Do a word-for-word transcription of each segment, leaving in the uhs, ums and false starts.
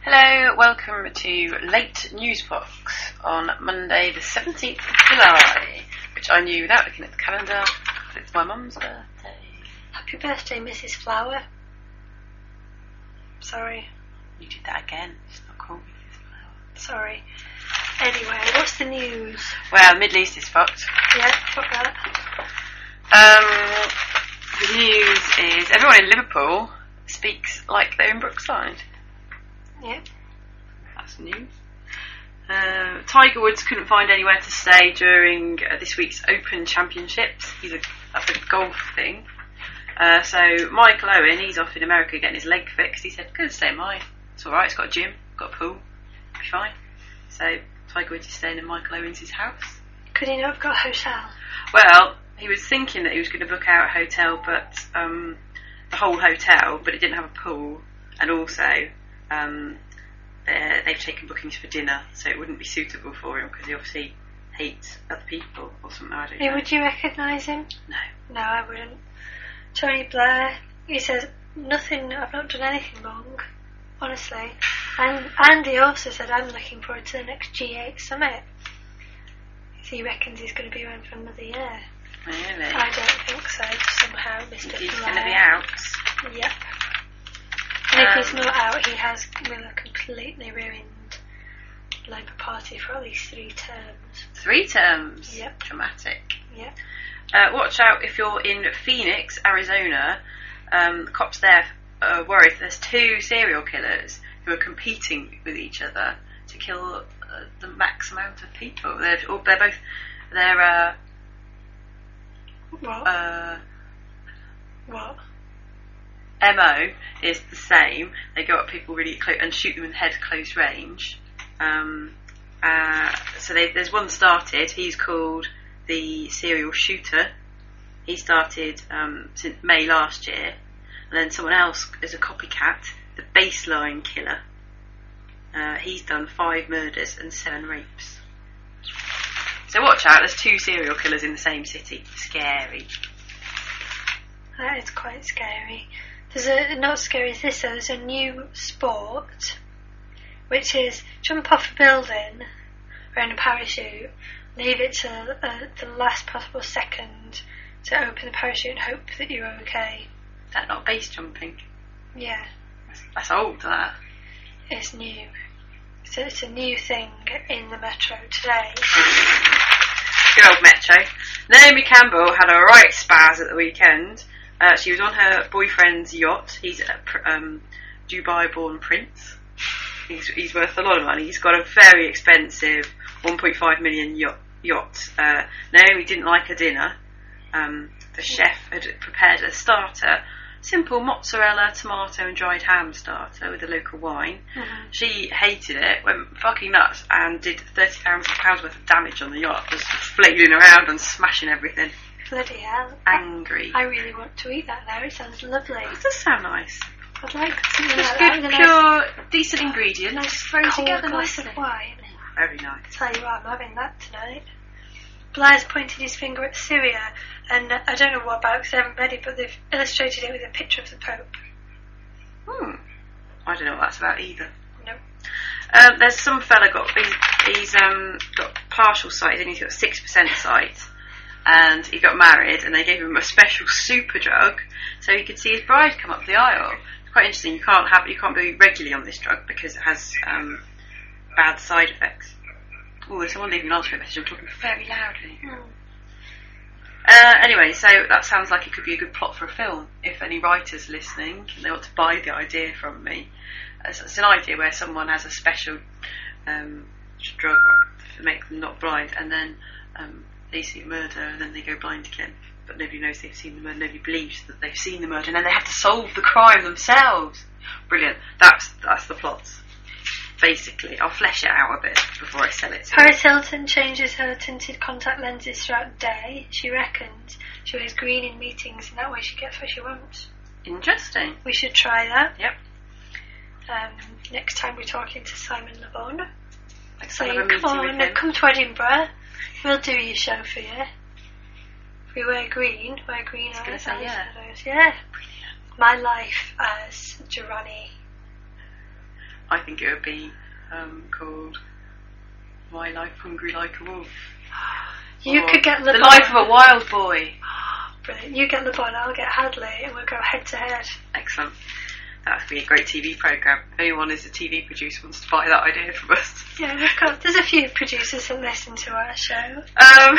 Hello, welcome to Late Newsbox on Monday the seventeenth of July, which I knew without looking at the calendar, because it's my mum's birthday. Happy birthday, Missus Flower. Sorry. You did that again, it's not called Missus Flower. Sorry. Anyway, what's the news? Well, Middle East is fucked. Yeah, fuck that. Um, the news is everyone in Liverpool speaks like they're in Brookside. Yeah. That's news. Uh, Tiger Woods couldn't find anywhere to stay during uh, this week's Open Championships. He's a, that's a golf thing. Uh, so Michael Owen, he's off in America getting his leg fixed. He said, "Go stay in mine. It's all right. It's got a gym, got a pool. It'll be fine." So Tiger Woods is staying in Michael Owen's house. Could he not have got a hotel? Well, he was thinking that he was going to book out a hotel, but um, the whole hotel, but it didn't have a pool, and also. Um, they've taken bookings for dinner, so it wouldn't be suitable for him because he obviously hates other people or something. I don't Hey, know. would you recognise him? No. No, I wouldn't. Tony Blair, he says, nothing, I've not done anything wrong, honestly. And Andy also said, I'm looking forward to the next G eight summit. So he reckons he's going to be around for another year. Really? I don't think so, somehow, Mister He's Blair. going to be out. Yep. And if Um, he's not out, he has will have completely ruined the Labour Party for at least three terms. Three terms. Yep. Dramatic. Yep. Uh, watch out if you're in Phoenix, Arizona. Um, the cops there are worried there's two serial killers who are competing with each other to kill uh, the max amount of people. They're, or they're both. They're. Uh, What? uh, what? M O is the same. They go up people really close and shoot them in the head close range. Um, uh, so they, there's one started. He's called the Serial Shooter. He started um, since May last year, and then someone else is a copycat, the Baseline Killer. Uh, he's done five murders and seven rapes. So watch out. There's two serial killers in the same city. Scary. That is quite scary. There's a, not as scary as this though, there's a new sport, which is jump off a building wearing a parachute, leave it to uh, the last possible second to open the parachute and hope that you're okay. Is that not base jumping? Yeah, That's, that's old, that. it's new. So it's a new thing in the metro today. Good old Metro. Naomi Campbell had a right spaz at the weekend. Uh, she was on her boyfriend's yacht. He's a pr- um, Dubai-born prince. He's, he's worth a lot of money. He's got a very expensive one point five million yacht. yacht. Uh, Naomi didn't like her dinner. Um, the chef had prepared a starter, simple mozzarella, tomato and dried ham starter with a local wine. Mm-hmm. She hated it, went fucking nuts and did thirty thousand pounds worth of damage on the yacht, just flailing around and smashing everything. Bloody hell. Angry. I really want to eat that now, it sounds lovely. It does sound nice. I'd like something Just like good, that with a pure, nice, decent ingredients, nice throw cold together glass nicely. of wine. Very nice. Tell you what, I'm having that tonight. Blair's pointed his finger at Syria, and uh, I don't know what about because I haven't read it, but they've illustrated it with a picture of the Pope. Hmm. I don't know what that's about either. No. Um, there's some fella got he's, he's um got partial sight, and he's got six percent sight, and he got married, and they gave him a special super drug so he could see his bride come up the aisle. It's quite interesting. You can't have you can't be regularly on this drug because it has um bad side effects. Oh, there's someone leaving an answering message. I'm talking very loudly. Mm. Uh, anyway, so that sounds like it could be a good plot for a film. If any writers listening, they want to buy the idea from me. It's, it's an idea where someone has a special um, drug to make them not blind, and then um, they see a murder, and then they go blind again. But nobody knows they've seen the murder. Nobody believes that they've seen the murder, and then they have to solve the crime themselves. Brilliant. That's that's the plot. Basically, I'll flesh it out a bit before I sell it to Paris Hilton changes her tinted contact lenses throughout the day. She reckons she wears green in meetings, and that way she gets what she wants. you. Interesting. We should try that. Yep. Um, next time we're talking to Simon Le Bon. Like So have a meeting come with on, him. come to Edinburgh. We'll do your show for you. If we wear green, wear green I was eyes. gonna say, yeah. eyeshadows. Yeah. My life as Durrani. I think it would be um, called My Life Hungry Like a Wolf. You or could get Le The Bon. Life of a Wild Boy. Brilliant. You get Le Bon, I'll get Hadley, and we'll go head to head. Excellent. That would be a great T V programme. If anyone is a T V producer wants to buy that idea from us. Yeah, we've got, there's a few producers that listen to our show. Um,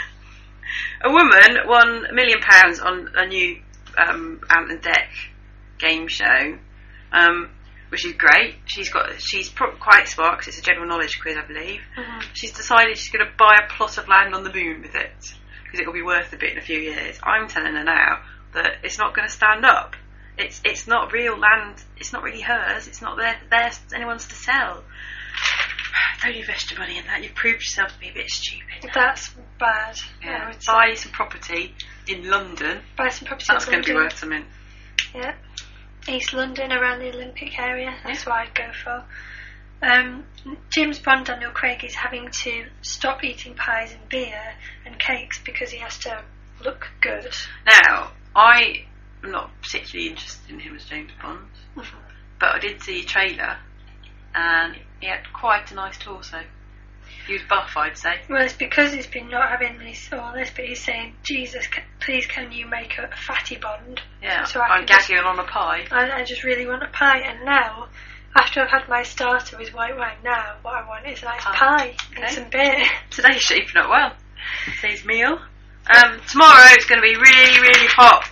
a woman won a million pounds on a new um, Ant and Dec game show, um, which is great. She's got she's pro- quite smart because it's a general knowledge quiz, I believe. Mm-hmm. She's decided she's going to buy a plot of land on the moon with it because it will be worth a bit in a few years. I'm telling her now that it's not going to stand up. It's it's not real land. It's not really hers. It's not there theirs anyone's to sell. Don't invest your money in that. You've proved yourself to be a bit stupid. That's bad. Yeah. Buy some property in London. Buy some property That's in going to be London. worth something. Yeah. East London, around the Olympic area. That's what I'd go for. Um, James Bond, Daniel Craig, is having to stop eating pies and beer and cakes because he has to look good. Now, I am not particularly interested in him as James Bond, Mm-hmm. but I did see a trailer and he had quite a nice torso. He was buff, I'd say. Well, it's because he's been not having this all this, but he's saying, Jesus, ca- please can you make a fatty Bond? Yeah, So I I'm can just- gagging on a pie. I, I just really want a pie, and now, after I've had my starter with white wine, now what I want is a nice Pie. pie Okay. and some beer. Today's shaping up well. Today's meal. Um, tomorrow it's going to be really, really hot.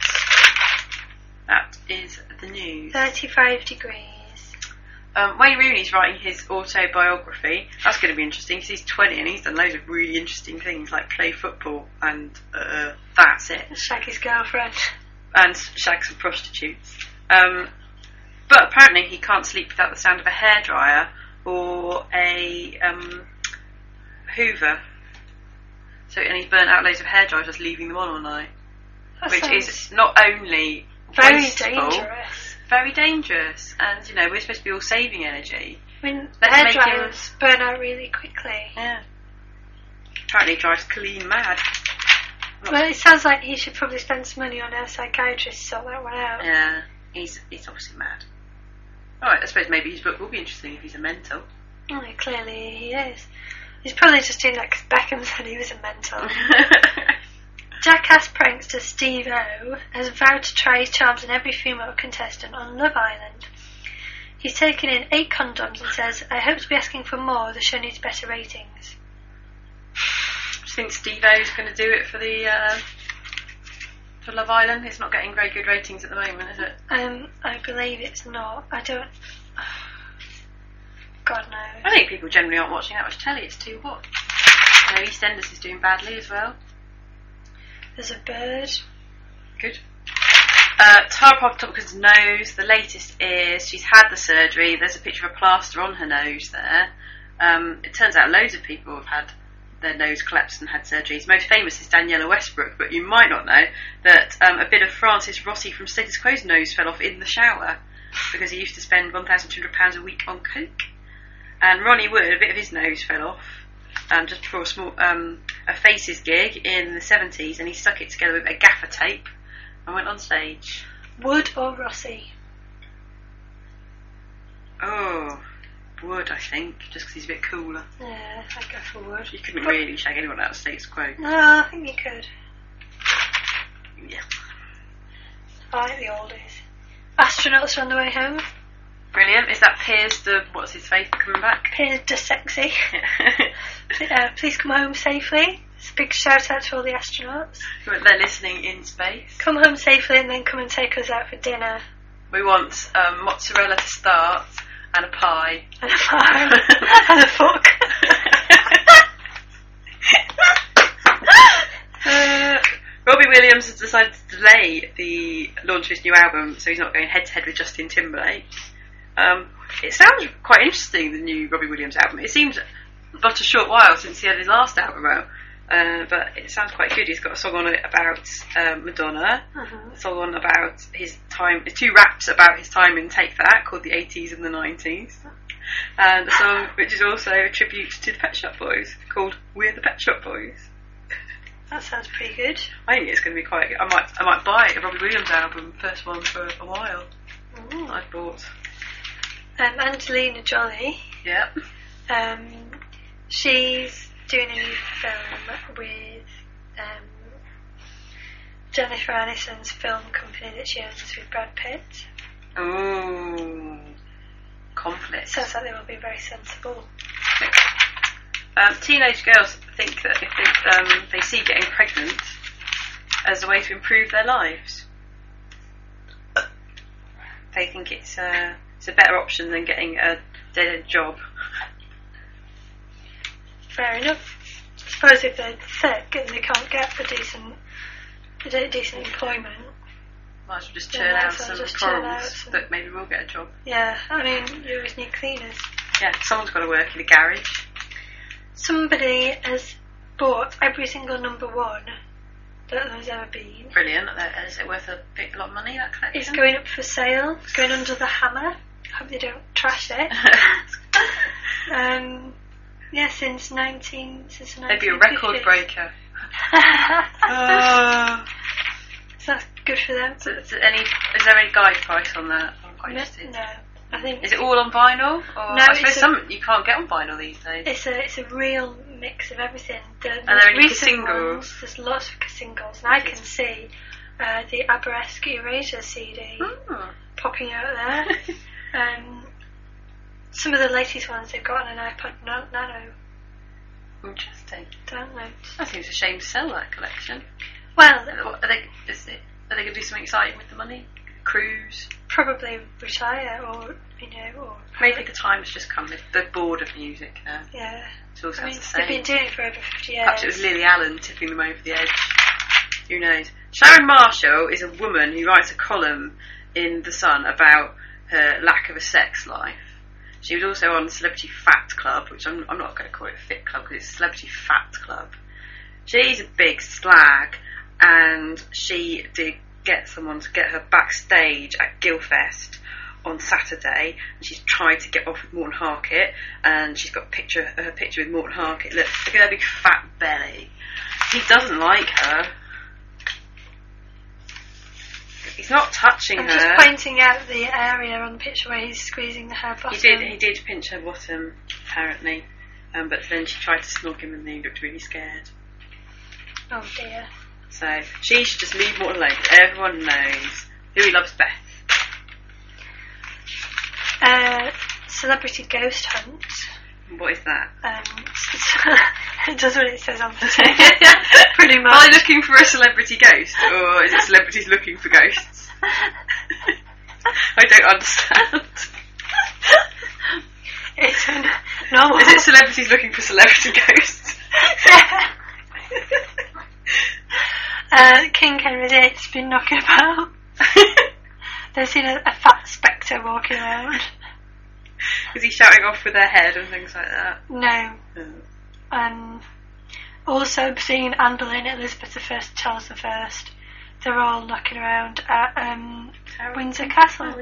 That is the news. thirty-five degrees. Um, Wayne Rooney's writing his autobiography. That's going to be interesting because he's twenty and he's done loads of really interesting things like play football and uh, that's it. Shag his girlfriend. And shag some prostitutes. Um, but apparently he can't sleep without the sound of a hairdryer or a um, Hoover. So, and he's burnt out loads of hairdryers just leaving them on all night. That Which sounds is not only very wasteful, dangerous. very dangerous. And, you know, we're supposed to be all saving energy. I mean, Let's make hairdryers burn out really quickly. Yeah. Apparently it drives Colleen mad. Well, it sounds like he should probably spend some money on a psychiatrist to sort that one out. Yeah, he's he's obviously mad. Alright, I suppose maybe his book will be interesting if he's a mental. Oh, clearly he is. He's probably just doing that because Beckham said he was a mental. Jackass prankster Steve O has vowed to try his charms on every female contestant on Love Island. He's taken in eight condoms and says, I hope to be asking for more, the show needs better ratings. Do you think Steve O's going to do it for the uh, for Love Island? It's not getting very good ratings at the moment, is it? Um, I believe it's not. I don't... God knows. I think people generally aren't watching that much telly, it's too hot. You know, EastEnders is doing badly as well. There's a bird. Good. Uh, Tara Pop Tompkins' nose, the latest is she's had the surgery. There's a picture of a plaster on her nose there. Um, it turns out loads of people have had their nose collapsed and had surgeries. Most famous is Daniela Westbrook, but you might not know that um, a bit of Francis Rossi from Status Quo's nose fell off in the shower because he used to spend one thousand two hundred pounds a week on coke. And Ronnie Wood, a bit of his nose fell off um, just before a small um, a Faces gig in the seventies, and he stuck it together with a gaffer tape and went on stage. Wood or Rossi? Oh, Wood, I think, just because he's a bit cooler. Yeah, I'd go for Wood. You couldn't really shag anyone out of Status Quo. No, I think you could. Yeah. I like the oldies. Astronauts are on the way home. Brilliant. Is that Piers, the, what's his face, coming back? Piers de Sexy. uh, please come home safely. It's a big shout out to all the astronauts. They're listening in space. Come home safely and then come and take us out for dinner. We want um, mozzarella to start and a pie. And a pie. And a fuck. uh, Robbie Williams has decided to delay the launch of his new album, so he's not going head to head with Justin Timberlake. Um, it sounds quite interesting, the new Robbie Williams album. It seems but a short while since he had his last album out, uh, but it sounds quite good. He's got a song on it about um, Madonna, Uh-huh. a song on about his time, two raps about his time in Take That called The eighties and the nineties, and a song which is also a tribute to the Pet Shop Boys called We're the Pet Shop Boys. That sounds pretty good. I think it's going to be quite good. I might, I might buy a Robbie Williams album, first one for a while. Ooh. I bought. Um, Angelina Jolie. Yep. Um, she's doing a new film with um, Jennifer Aniston's film company that she owns with Brad Pitt. Ooh. Conflict. Sounds like they will be very sensible. Um, teenage girls think that if they, um, they see getting pregnant as a way to improve their lives, they think it's a, it's a better option than getting a dead-end job. Fair enough. I suppose if they're sick and they can't get a decent, a decent employment. Might as well just Yeah, churn might out as well some just churn corals out some- that maybe will get a job. Yeah, I mean, you always need cleaners. Yeah, someone's got to work in a garage. Somebody has bought every single number one that there's ever been. Brilliant. Uh, Is it worth a big lot of money, that collection? It's going up for sale. It's going under the hammer. Hope they don't trash it. um, yeah, since nineteen since They'd be a nineteen fifty. record breaker. uh, So that's good for them. so, so any, is there any guide price on that? I'm quite No, interested. no, I think Is it all on vinyl? Or No, I suppose it's a- some you can't get on vinyl these days. it's a it's a real mix of everything. The, Are the there any recent singles? ones, there's lots of singles, and I can see uh, the Aberysque Erasure C D Hmm. popping out there. um, some of the latest ones they've got on an iPod na- Nano Interesting. downloads. That seems a shame to sell that collection. Well, Are they, is it, are they going to do something exciting with the money? Cruise? probably retire or you know or Maybe the time's just come. They're- They're bored of music now. yeah. It all I sounds mean, the they've same. been doing it for over fifty years. Perhaps it was Lily Allen tipping them over the edge. Who knows? Sharon Marshall is a woman who writes a column in The Sun about her lack of a sex life. She was also on Celebrity Fat Club, which I'm, I'm not going to call it Fit Club because it's Celebrity Fat Club. She's a big slag, and she did get someone to get her backstage at Guildfest on Saturday, and she's tried to get off with Morton Harkett, and she's got a picture, her picture with Morton Harkett. Look, look at her big fat belly. He doesn't like her. He's not touching I'm her. just pointing out the area on the picture where he's squeezing the hair bottom. He did. He did pinch her bottom, apparently, um, but then she tried to snog him, and he looked really scared. Oh dear. So she should just leave Morton alone. Everyone knows who he loves best. Uh, celebrity ghost hunt. What is that? Um, it does what it says on the tin. Pretty Are much. they looking for a celebrity ghost, or is it celebrities looking for ghosts? I don't understand. It's a normal. Is it celebrities looking for celebrity ghosts? uh, King Henry the eighth's been knocking about. They've seen a, a fat spectre walking around. Is he shouting off with their head and things like that? No. Oh. Um, also seen Anne Boleyn, Elizabeth the First, Charles the First. They're all knocking around at um, Windsor Castle.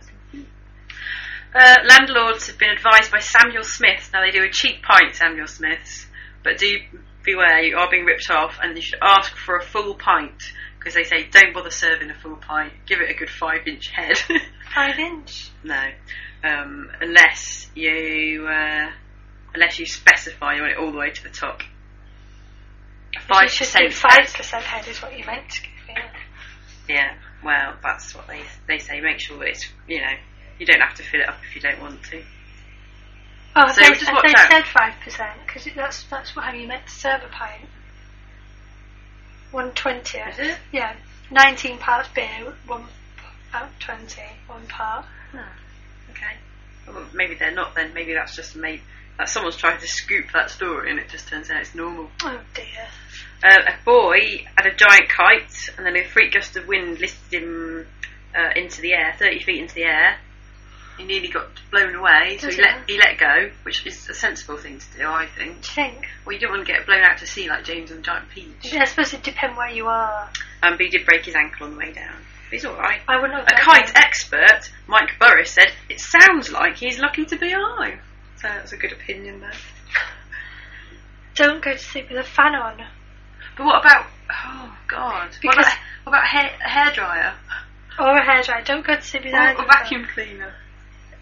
Uh, landlords have been advised by Samuel Smith. Now they do a cheap pint, Samuel Smiths, but do beware, you are being ripped off, and you should ask for a full pint, because they say don't bother serving a full pint, give it a good five inch head. Five inch. No, um, unless you uh, unless you specify you want it all the way to the top. A five percent Five percent head is what you meant to give me. Yeah, well, that's what they they say. Make sure that it's, you know, you don't have to fill it up if you don't want to. Oh, So they, just watch they out. said five percent because that's that's how you meant to serve a pint. One twenty. Is it? Yeah, nineteen parts beer, one part twenty, one part. Oh, okay. Well, maybe they're not then. Maybe that's just made that someone's trying to scoop that story, and it just turns out it's normal. Oh dear. Uh, a boy had a giant kite, and then a freak gust of wind lifted him uh, into the air, thirty feet into the air. He nearly got blown away, so Does he it? let he let go, which is a sensible thing to do, I think. Do you think? Well, you don't want to get blown out to sea like James and the Giant Peach. Yeah, I suppose it depends where you are. Um, but he did break his ankle on the way down. But he's all right. I wouldn't have A done kite that. expert, Mike Burris, said it sounds like he's lucky to be alive. So that's a good opinion there. Don't go to sleep with a fan on. But what about? Oh God! What Because- about, what about hair, a hairdryer Or a hairdryer. Don't go to sleep with or either. a vacuum cleaner?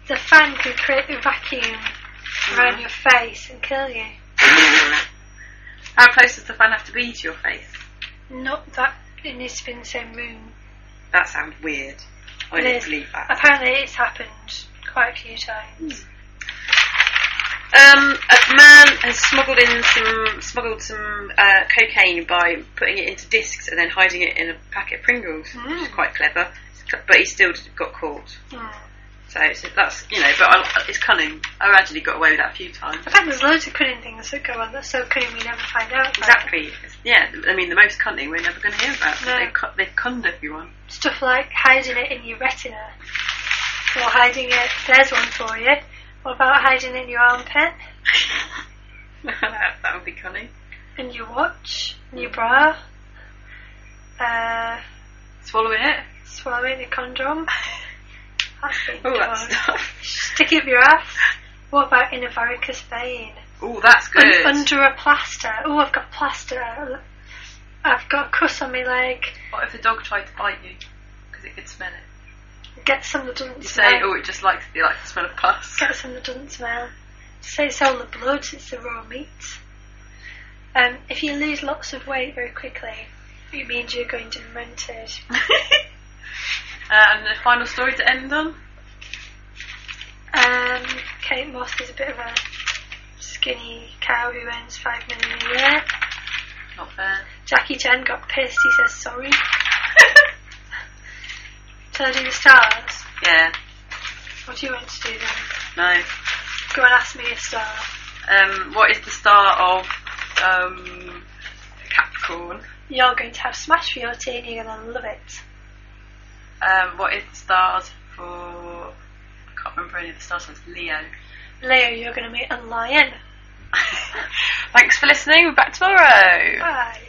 the fan could create a vacuum mm. around your face and kill you. How close does the fan have to be to your face? Not that, it needs to be in the same room. That sounds weird. I don't believe that. Apparently it's happened quite a few times. Mm. Um, a man has smuggled in some smuggled some uh, cocaine by putting it into discs and then hiding it in a packet of Pringles, mm. which is quite clever. But he still got caught. Mm. So it's, that's, you know, but I, it's cunning. I actually got away with that a few times. I think there's loads of cunning things that go on that's so cunning we never find out. Exactly. Yeah, I mean, the most cunning we're never going to hear about. No. They've, cu- they've cunned everyone. Stuff like hiding it in your retina. Or hiding it, there's one for you. What about hiding it in your armpit? that, that would be cunning. In your watch, in your bra. Uh, swallowing it. Swallowing a condom. That's been oh, that stuff. Stick it up your ass. What about in a varicose vein? Oh, that's good. Un- under a plaster. Oh, I've got plaster. I've got a cuss on my leg. What if the dog tried to bite you? Because it could smell it. Get some that doesn't you smell. say, oh, it just likes, you like the smell of pus. Get some that doesn't smell. Say it's all the blood, it's the raw meat. Um, if you lose lots of weight very quickly, it means you're going demented. uh, and the final story to end on? Um, Kate Moss is a bit of a skinny cow who earns five million a year. Not fair. Jackie Chan got pissed, he says sorry. Shall I do the stars? Yeah. What do you want to do then? No. Go and ask me a star. Um, what is the star of um, Capricorn? You're going to have smash for your tea and you're going to love it. Um, what is the stars for... I can't remember any of the stars. It's Leo. Leo, you're going to meet a lion. Thanks for listening. We're back tomorrow. Bye.